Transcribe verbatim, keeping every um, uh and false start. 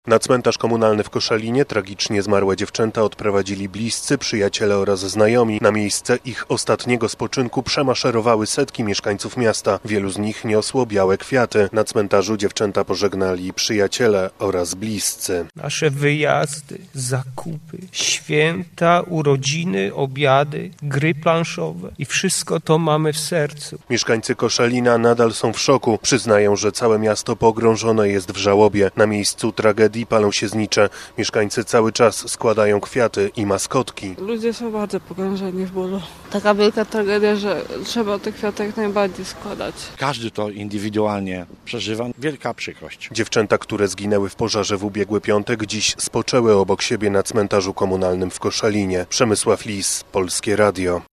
Na cmentarz komunalny w Koszalinie tragicznie zmarłe dziewczęta odprowadzili bliscy, przyjaciele oraz znajomi. Na miejsce ich ostatniego spoczynku przemaszerowały setki mieszkańców miasta. Wielu z nich niosło białe kwiaty. Na cmentarzu dziewczęta pożegnali przyjaciele oraz bliscy. Nasze wyjazdy, zakupy, święta, urodziny, obiady, gry planszowe i wszystko to mamy w sercu. Mieszkańcy Koszalina nadal są w szoku. Przyznają, że całe miasto pogrążone jest w żałobie. Na miejscu tragedii palą się znicze. Mieszkańcy cały czas składają kwiaty i maskotki. Ludzie są bardzo pogrążeni w bólu. Taka wielka tragedia, że trzeba te kwiaty jak najbardziej składać. Każdy to indywidualnie przeżywa. Wielka przykrość. Dziewczęta, które zginęły w pożarze w ubiegły piątek, dziś spoczęły obok siebie na cmentarzu komunalnym w Koszalinie. Przemysław Lis, Polskie Radio.